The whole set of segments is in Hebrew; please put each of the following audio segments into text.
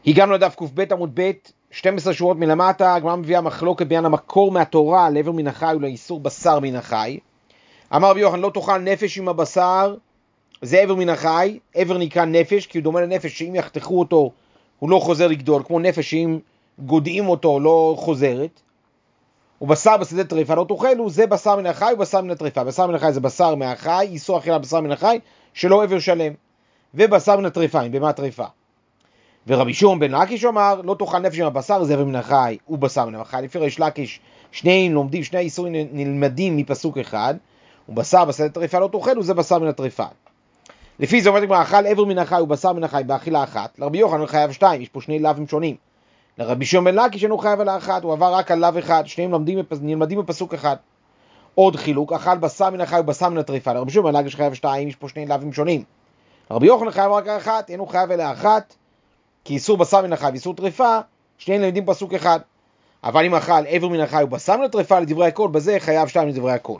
הגענו לדף קב עמוד ב' 12 שורות מלמטה. הגמרא מביאה מחלוקת בעניין המקור מהתורה לעבר מן החי ולאיסור בשר מן החי. אמר רבי יוחנן, לא תאכל נפש עם הבשר, זה עבר מן החי. עבר נקרא נפש כי הוא דומה לנפש שאם יחתכו אותו הוא לא חוזר לגדול, כמו נפש שאם גודעים אותו לא חוזרת. ובשר בשדה טרפה לא תאכלו, זה בשר מן החי ובשר מן הטרפה. בשר מן החי זה בשר מהחי, איסור אכילה בשר מן החי שלא עבר שלם, ובשר מן הטרפה, עם בהמה טרפה. ורבי שמעון בן לקיש אמר, לא תאכל נפש עם הבשר, זה עבר מן החי ובשר מן החי. לפי ריש לקיש שני האיסורים נלמדים מפסוק אחד, ובשר בשדה טרפה לא תאכלו, זה בשר מן הטרפה. לפי זה אומרת, אכל עבר מן החי ובשר מן החי באכילה אחת. לרבי יוחנן חייב שתיים, יש פה שני לאווים שונים. לרבי שמעון בן לקיש אינו חייב אלא אחת, הוא עבר רק על לאו אחד, שניהם נלמדים בפסוק אחד. עוד חילוק, אכל בשר מן החי ובשר מן הטרפה. לרבי שמעון בן לקיש חייב שתיים, יש פה שני לאווים שונים. לרבי יוחנן חייב רק אחת, אינו חייב אלא אחת, כי איסור בשר מן החי ואיסור טרפה, שניהם נלמדים פסוק אחד. אבל אם אכל עבר מן החי ובשר מן הטרפה לדברי הכל, בזה חייב שתיים לדברי הכל.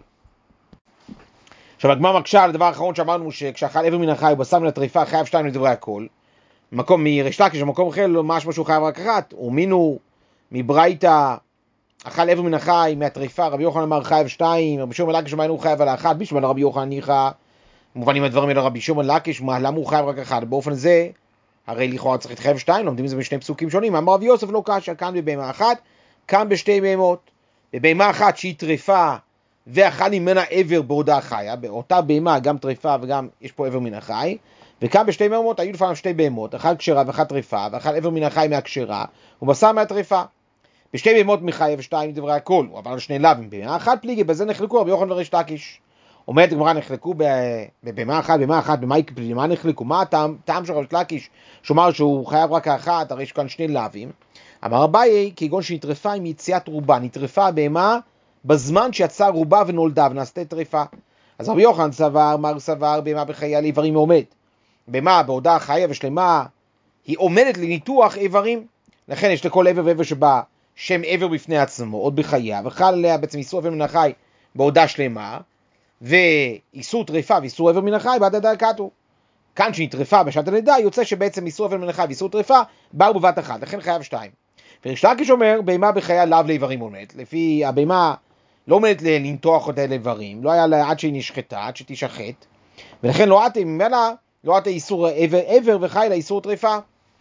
עכשיו הגמרא מקשה על הדבר האחרון שאמרנו, שכשאכל עבר מן החי ובשר מן הטרפה חייב שתיים לדברי הכל. מקום מריש לקיש, במקום אחר משהו שהוא חייב רק אחת. ומינו מברייתא אכל עבר מן החי מהטרפה, רבי יוחנן אמר חייב שתיים, רבי שמעון בן לקיש אמר חייב על האחת, בשביל רבי יוחנן ניחא מובן עם הדברים האלה רבי שמעון בן לקיש, למה הוא חייב רק אחת? באופן זה הרי לכאורה צריך להתחייב שתיים, לומדים את זה בשני פסוקים שונים. אמר רבי יוסף לא קשה, כאן בבהמה אחת, כאן בשתי בהמות. בבהמה אחת שהיא טרפה ואכל ממנה עבר בעודה חיה, באותה בהמה גם טרפה וגם יש פה עבר מן החי, וכאן בשתי בהמות היו לפעמים שתי בהמות, אחת כשרה ואחת טרפה, ואכל עבר מן החי מהכשרה ובשר מהטרפה. בשתי בהמות מחייב שתיים לדברי הכל, הוא עבר לשני לאווים. בהמה אחת פליגי, בזה נחלקו רבי יוחנן וריש לקיש. אומרת הגמרא, נחלקו בבהמה אחת, במה נחלקו? מה הטעם של ריש לקיש שאומר שהוא חייב רק האחת, הרי יש כאן שני לאווים. אמר אביי, כגון שנטרפה עם יציאת רובה, נטרפה הבהמה בזמן שיצאה רובה ונולדה ונעשתה טרפה. אז רבי יוחנן סבר, מר סבר, בהמה בחייה לאיברים עומד. בהמה בעודה חיה ושלמה היא עומדת לניתוח איברים, לכן יש לכל עבר ועבר שבא שם עבר בפני עצמו, עוד בחייה, וחל עליה בעצם איסור עבר מן החי בעודה שלמה, ואיסור טרפה ואיסור עבר מן החי בעד הדקתו. כאן שהיא טרפה בשעת הלידה, יוצא שבעצם איסור עבר מן החי ואיסור טרפה באו בבת אחת, לכן חייב שתיים. וריש לקיש אומר, בהמה בחייה לאו לאיברים עומדת, לפי הבהמה לא עומדת לנתוח אותה לאיברים, לא היה לה עד שהיא נשחטה, עד שתשחט, ולכן לא עתה ממנה, לא עתה איסור עבר וחי לאיסור טרפה.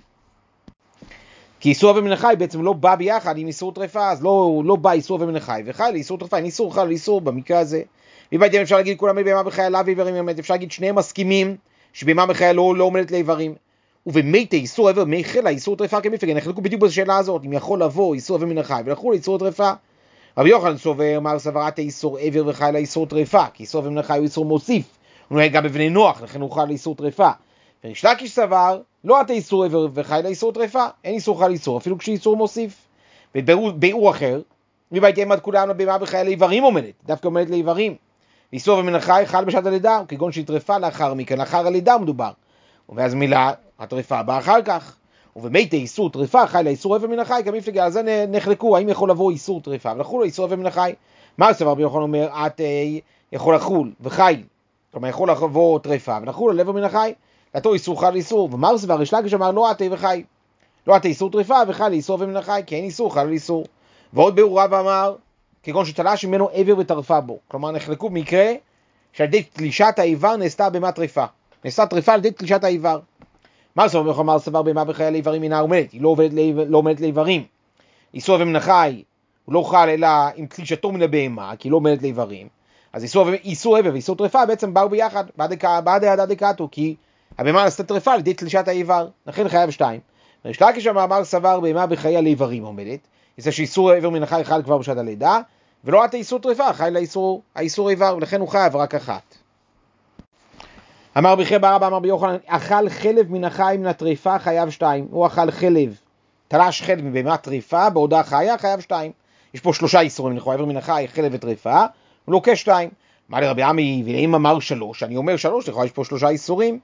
כי איסור עבר מן החי בעצם לא בא ביחד עם איסור טרפה, אז לא בא איסור עבר מן החי וחי לאיסור טרפה, אין איסור חל לאיסור במקרה הזה. ובעצם אפשר להגיד כולם בהמה בחייה לאו לאיברים עומדת, אפשר להגיד שניהם מסכימים שבהמה בחייה לא עומדת לאיברים. ובמתי איסור עבר מי חילה איסור טרפה כמפלגה, נחלקו בדיוק בשאלה הזאת, אם יכול לבוא איסור עבר מן החי ולחול איסור טרפה. רבי יוחנן סובר, מר סברת איסור עבר וחי לאיסור טרפה, כי איסור עבר מן החי הוא איסור מוסיף, הוא נוהג גם בבני נוח, לכן הוא חל לאיסור טרפה. וריש לקיש סבר, לא עתה איסור עבר וחי לאיסור טרפה, אין איסור חל איסור, אפילו כשאיסור מוסיף. וביאור אחר, מבית עמד כולנו בהמה בחייה לאיברים עומדת, דווקא עומדת לאיברים. איסור עבר מן החי חל בשעת הלידה, כגון שהיא טרפה לאחר מכן, לאחר הלידה מדובר. ואז מילה, הטרפה באה אחר כך. ובמתי איסור טרפה חי לאיסור עבר מן החי כמפלגה, על זה נחלקו, האם יכול לבוא איסור טרפה ולחול איסור עבר מן החי. מה סבר רבי יוחנן אומר, יכול לחול וחי, כלומר יכול לבוא טרפה ולחול על עבר מן החי, לתו איסור חל איסור. ומה סבר ריש לקיש אמר, לא עתה וחי, לא עתה איסור טרפה וחי לאיסור עבר מן החי, כי אין איסור חל איסור. ועוד ביאור רב אמר, כגון שתלש ממנו עבר וטרפה בו, כלומר נחלקו במקרה שעל ידי תלישת האיבר נעשתה בהמה טרפה, נעשתה טרפה על ידי תלישת האיבר. מה סבר אמר סבר בהמה בחייה לאיברים אינה עומדת, היא לא עומדת לאיברים. איסור עבר מן החי הוא לא חל אלא עם תלישתו מן הבהמה, כי היא לא עומדת לאיברים. אז איסור עבר ואיסור טרפה בעצם באו ביחד, בעד הידה דקתו, כי הבהמה נעשתה טרפה על ידי תלישת האיבר, לכן חייב שתיים. ריש לקיש אמר סבר בהמה בחייה לאיברים עומדת, זה שאיסור עבר מן החי חל כבר בשעת הלידה, ולא עתה איסור טרפה חי לאיסור איבר, ולכן הוא חייב רק אחת. אמר רבי חייא בר אבא אמר רבי יוחנן, אכל חלב מן החי מן הטרפה חייב שתיים. הוא אכל חלב, תלש חלב מבהמה טרפה בעודה חיה חייב שתיים. יש פה שלושה איסורים, לכאורה עבר מן החי, חלב וטרפה, הוא לוקח שתיים. אמר לי רבי עמי, ואם אמר שלוש, אני אומר שלוש, לכאורה יש פה שלושה איסורים.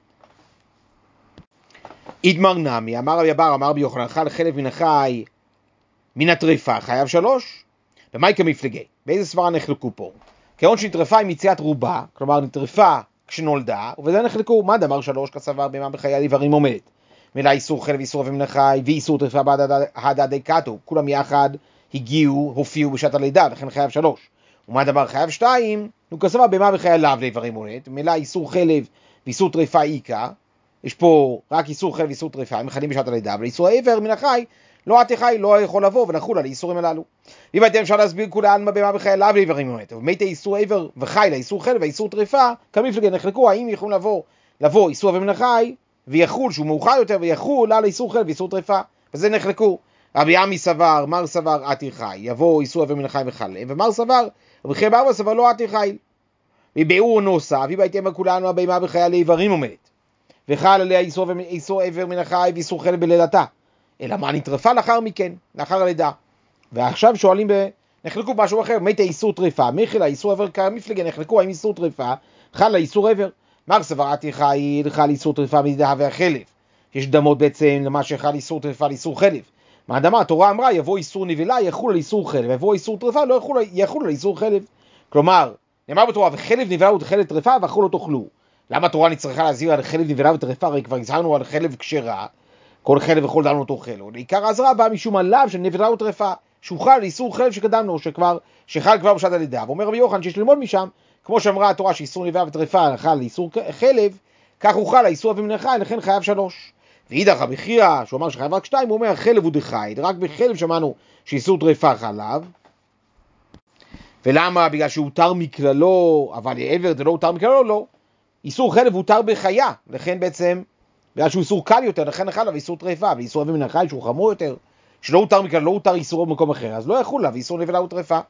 אידמר נמי, אמר רבי בר אמר רבי יוחנן, אכל חלב מן החי מן הטרפה חייב שלוש. במאי כמפלגי, באיזה סברה נחלקו פה? כגון שנטרפה עם יציאת רובה, כלומר נטרפה כשנולדה, ובזה נחלקו, מה דאמר שלוש כסבר בהמה בחייה לאיברים עומדת? מילא איסור חלב, איסור אבי מן החי, ואיסור טרפה בהדה דקתו, כולם יחד הופיעו בשעת הלידה, לכן חייב 3. ומה הדבר חייב 2? נו כסבה בהמה וחיה לאו לאיברים מולדת, מילא איסור חלב ואיסור טרפה איקה, יש פה רק איסור חלב ואיסור טרפה, הם מחדים בשעת הלידה, אבל איסור העבר מן החי, לא התחי, לא יכול לבוא ונחול על האיסורים הללו. ואם הייתם אפשר להסביר כולה עלמא בהמה וחיה לאו לאיברים מולדת, ומתי איסור עבר וחי לאיסור חלב ואיסור טרפה, כמפלגה נחלקו, האם יכולים לבוא איסור עבר מן החי, ויחול שהוא מאוחר יותר ויחול על איסור חלב ואיסור טרפה, וזה נחלקו. רבי עמי סבר, מר סבר עתי חי, יבוא איסור עבר מן החי וחלב, ומר סבר, רבי חייא בר סבר לא עתי חי. וביאור נוסף, אם הייתם כולנו בהמה וחיה לאיברים עומדת, וחל עליה איסור עבר מן החי ואיסור חלב בלידתה, אלא מה נטרפה לאחר מכן, לאחר הלידה. ועכשיו שואלים נחלקו משהו אחר, מתי איסור טרפה, מחילה איסור עבר כמפלגה, נחלקו האם איסור טרפה חל לאיסור עבר. מר סבר עתי חי, חל איסור טרפה מדידה והחלב, יש דמות בעצם למה שחל איסור טרפה לאיסור חלב. מה דמה? התורה אמרה יבוא איסור נבלה יחול על איסור חלב, יבוא איסור טרפה לא יחול על איסור חלב. כלומר, נאמר בתורה וחלב נבלה וחלב טרפה ואכלו לא תאכלו. למה התורה נצטרכה להזהיר על חלב נבלה וטרפה? הרי כבר הזהרנו על חלב כשרה, כל חלב וכל דם לא תאכלו. לעיקר האזהרה באה משום עליו של נבלה וטרפה, שהוא חל איסור חלב שקדמנו, שחל כבר בשעת הלידה. ואומר רבי יוחנן שיש ללמוד משם, כמו שאמרה התורה שאיסור נבלה וטרפה חל איסור חלב, כך הוא חל האיסור אבי מן החי, לכן חייב 3. ואידך רבי חייא, שהוא אמר שחייב רק 2, הוא אומר חלב הוא דחי, רק בחלב שמענו שאיסור טרפה חלב. ולמה? בגלל שהוא הותר מכללו, אבל עבר זה לא הותר מכללו, לא. איסור חלב הותר בחיה, לכן בעצם, בגלל שהוא איסור קל יותר, לכן חלב איסור טרפה, ואיסור אבי מן החי שהוא חמור יותר, שלא הותר מכללו, לא הותר איסורו במקום אחר, אז לא יחול לה, ואיסור נבלה וטרפה.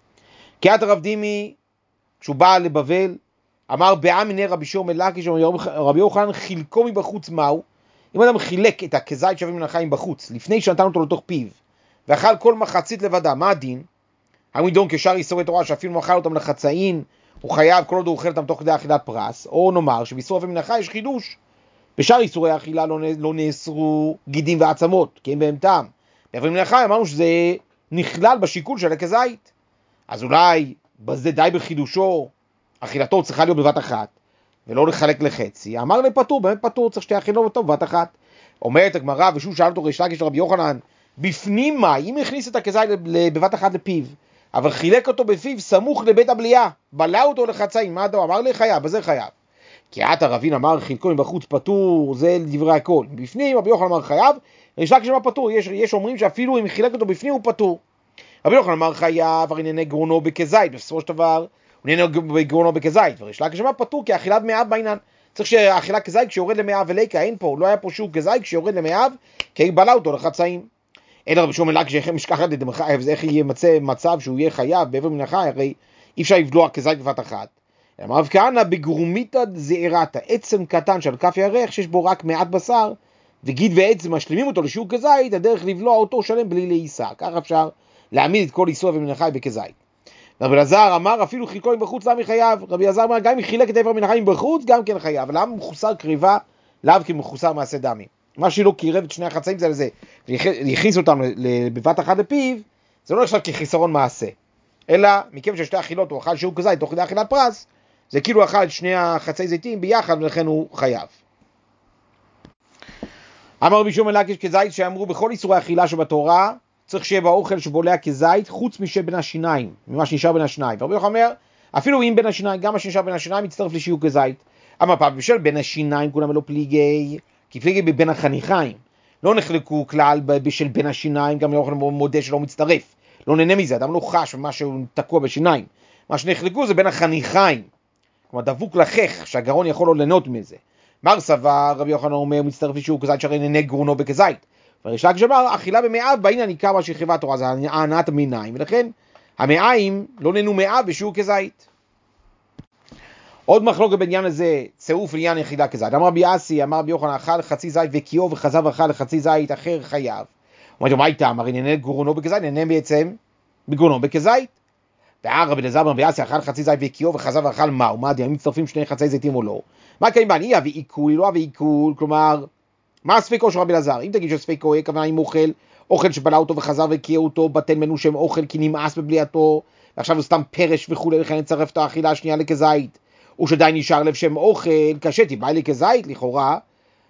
קהת הרב דימי, כשהוא בא לבבל, אמר בעם מיני רבי שמעון בן לקיש, רבי יוחנן חילקו מבחוץ מהו? אם אדם חילק את הכזית שאבי מן החי בחוץ, לפני שנתן אותו לתוך פיו, ואכל כל מחצית לבדה, מה הדין? המדון כשאר איסורי תורה שאפילו אכל אותם לחצאין, הוא חייב כל עוד הוא אוכל אותם תוך כדי אכילת פרס, או נאמר שבאיסור אבי מן החי יש חידוש, בשאר איסורי האכילה לא נאסרו גידים ועצמות, כי הם בהם טעם. באבי מן החי אמרנו שזה נכלל בשיקול של הכזית, אז אולי בזה די בחידושו, אכילתו צריכה להיות בבת אחת, ולא לחלק לחצי. אמר לפטור, באמת פטור, צריך שתי אכילו אותו בבת אחת. אומרת הגמרא, ושוב שאל אותו ריש לקיש של רבי יוחנן, בפנים מה? אם הכניס את הכזית בבת אחת לפיו, אבל חילק אותו בפיו סמוך לבית הבליעה, בלע אותו לחצאים, מה אתה אמר לי? חייב, בזה חייב. כי את הרבין אמר חילקו מבחוץ פטור, זה לדברי הכל. בפנים רבי יוחנן אמר חייב, ריש לקיש אמר פטור, יש אומרים שאפילו אם חילק אותו בפנים הוא פטור. רבי יוחנן אמר חייב, הרי נהנה גרונו בכזית, בסופו של דבר הוא נהנה בגרונו בכזית, וריש לקיש אמר פטור כי אכילת מאב בעינן. צריך שהאכילה כזית כשיורד למאב וליקה, אין פה, לא היה פה שוב כזית כשיורד למאב, כי בלע אותו לחצאים. אלא רבי שמעון בן לקיש משכחת איך ימצא מצב שהוא יהיה חייב בעבר מן החי, הרי אי אפשר לבלוע כזית בבת אחת. אמר רב כהנא בגרומיתא זעירתא, עצם קטן של כף ירך שיש בו רק מעט בשר, וגיד ועצם משלימים אותו לשיעור כזית, הדרך לבלוע אותו שלם בלי להישא. כך אפשר להעמיד את כל איסור אבי מן החי בכזית. רבי אלעזר אמר אפילו חילקו בחוץ למה חייב. רבי אלעזר אמר גם אם חילק את איבר מן החי בחוץ גם כן חייב. למה מחוסר קריבה? לאו כי מחוסר מעשה דמים. מה שלא קירב את שני החצאים זה לזה, ויכניס אותם בבת אחת לפיו, זה לא נחשב כחיסרון מעשה. אלא מכיוון ששתי אכילות הוא אכל שיעור כזית תוך כדי אכילת פרס, זה כאילו אכל את שני החצי זיתים ביחד ולכן הוא חייב. אמר רבי שמעון בן לקיש כזית שאמרו בכל איסורי אכילה שבתורה צריך שיהיה באוכל שבולע כזית חוץ משל בין השיניים, ממה שנשאר בין השיניים. ורבי יוחנן אומר אפילו אם בין השיניים, גם מה שנשאר בין השיניים מצטרף לשיעור כזית. אמר פעם בשל בין השיניים כולם לא פליגי, כי פליגי בבין החניכיים. לא נחלקו כלל בשל בין השיניים, גם יוחנן מודה שלא מצטרף. לא נהנה מזה, אדם לא חש במה שהוא תקוע בשיניים. מה שנחלקו זה בין החניכיים. כלומר דבוק לחך שהגרון יכול לא ליהנות מזה. מר סבר, רבי יוחנן אומר מצטרף לשיעור כזית שהרי נהנה גרונו בכזית. וריש לקיש אמר אכילה במאב בעניין עיקר מה שחייבה התורה, זה הענאת המיניים, ולכן המאיים לא נהנו מאב בשיעור כזית. עוד מחלוקת בעניין הזה, צירוף לעניין יחידה כזית. אמר רבי אסי, אמר רבי יוחנן אכל חצי זית וקיאו וחזר ואכל לחצי זית אחר חייב. הוא אומר, מה איתה? אמר נהנה גרונו בכזית, נהנה בעצם בגרונו בכזית. רבי אלעזר רבי אסי אכל חצי זית וקיאו וחזר ואכל מהו? מה הדין? האם מצטרפים שני חצי זיתים או לא? מה קיים בעניין? אי אבי עיכול, לא אבי עיכול, כלומר מה הספקו של רבי אלעזר? אם תגיד שספקו יהיה כוונה אם אוכל שבלע אותו וחזר וקיע אותו, בטל ממנו שם אוכל כי נמאס בבליעתו, ועכשיו הוא סתם פרש וכולי, לכן נצרף את האכילה השנייה לכזית, ושדי נשאר לב שם אוכל, קשה תיבאי לכזית לכאורה,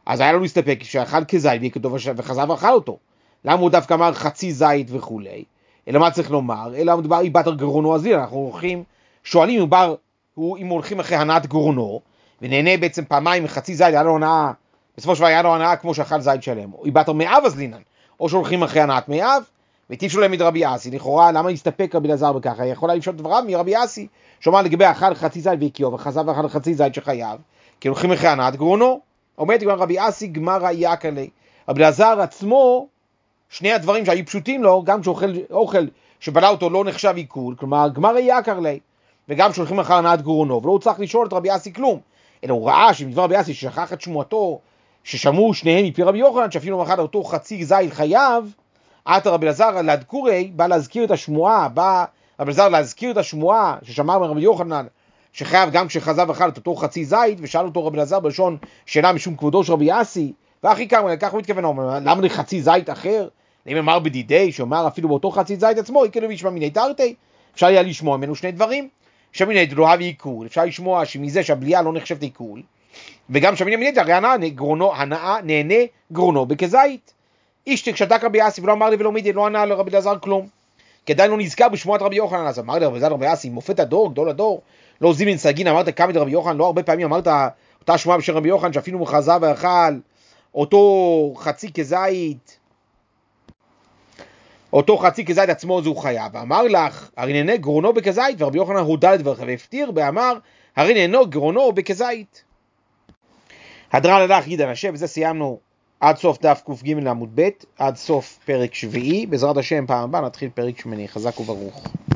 אז היה לנו להסתפק שאכל כזית ויהיה כתוב וחזר ואכל אותו. למה הוא דווקא אמר חצי זית וכולי? אלא מה צריך לומר? אלא מדובר איבטר גרונו הזיר, אנחנו הולכים, שואלים אם הולכים אחרי הנעת גרונו, ונהנה בעצם פעמיים מחצי זית, היה לו הנאה, בסופו של דבר היה לו הנאה כמו שאכל זית שלם, או איבטר מאב אז לינן, או שהולכים אחרי הנעת מאב, וטיב שלהם מדרבי אסי, לכאורה למה יסתפק רבי אלעזר בככה? יכולה לפשוט דבריו מרבי אסי, שאומר לגבי אכל חצי זית והקיו, וחזר ואכל חצי זית שחייב, כי הולכים אחרי הנעת גרונו, אומרת גם רבי אסי גמר היק עלי. רבי אלעזר עצמו, שני הדברים שהיו פשוטים לו, גם שאוכל שבלע אותו לא נחשב עיכול, כלומר גמר יקר לי, וגם שהולכים אחר הנעת גרונו, ולא צריך לשאול את רבי אסי כלום, אלא הוא ראה שמדבר רבי אסי ששכח את שמועתו, ששמעו שניהם מפי רבי יוחנן, שאפילו אחד אותו חצי זית חייב, עתה רבי אלעזר להדקורי, בא להזכיר את השמועה, בא רבי אלעזר להזכיר את השמועה, ששמע מרבי יוחנן, שחייב גם כשחזר ואכל את אותו חצי זית, ושאל אותו רבי אלעזר בלשון שאלה משום כבודו של רבי אסי, ואחי כמה, כך הוא מתכוון, למה לי חצי זית אחר? אם אמר בדידי, שאומר אפילו באותו חצי זית עצמו, יקלו וישמע מיני תרתי, אפשר היה לשמוע ממנו שני דברים, שמיני דרוה ועיכול, אפשר לשמוע שמזה שהבליעה לא נחשבת עיכול, וגם שמיני מיני הרי הנאה נהנה גרונו בכזית. איש שתק רבי אסי ולא אמר לי ולא מידי, לא ענה לרבי אלעזר כלום, כי עדיין לא נזכר בשמועת רבי יוחנן, אז אמר לרבי אלעזר רבי אסי, מופת הדור, גדול הדור, לא זימן סגין, אמרת כמה דרבי יוחנן, לא הרבה פעמים אמרת אותה שמועה בשם רבי יוחנן, שאפילו הוא חזר ואכל אותו חצי כזית עצמו זו חיה, ואמר לך, הרי נהנה גרונו בכזית, ורבי יוחנן הודה לדברך, והפטיר ואמר, הרי נהנה גרונו בכזית. הדרן הלך גידן השם, וזה סיימנו עד סוף דף ק"ג עמוד ב', עד סוף פרק שביעי, בעזרת השם פעם הבאה נתחיל פרק שמיני, חזק וברוך.